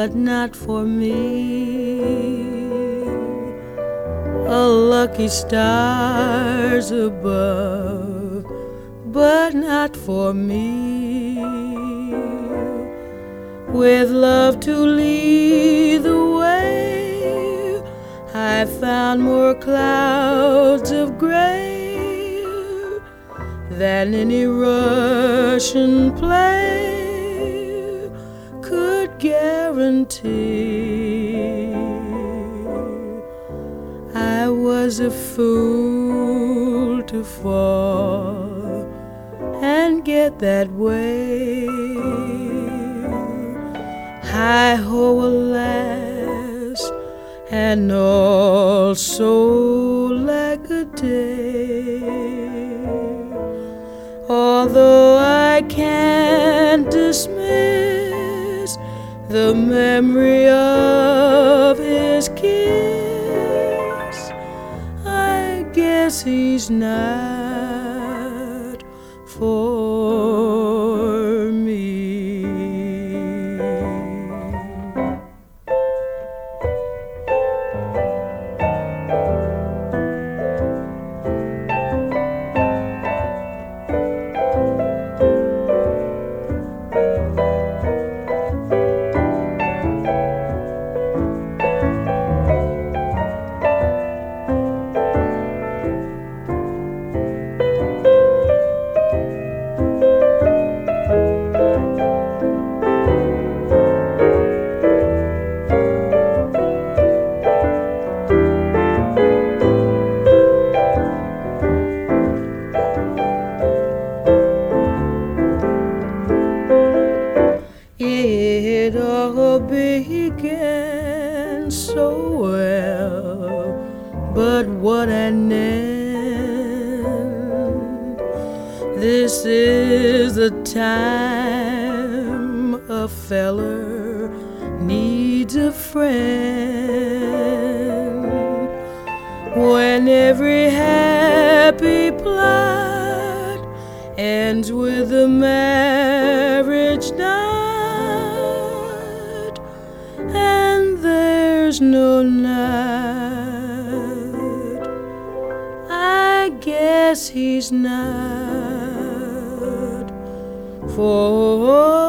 but not for me. A lucky stars above, but not for me. With love to lead the way, I found more clouds of gray than any Russian play could guarantee. I was a fool to fall and get that way. Hi-ho, alas, and also like a day. Although I can't dismiss the memory of his kiss, I guess he's not for me. It all began so well, but what an end. This is the time a feller needs a friend, when every happy plot ends with a marriage night, and there's no night. I guess he's not for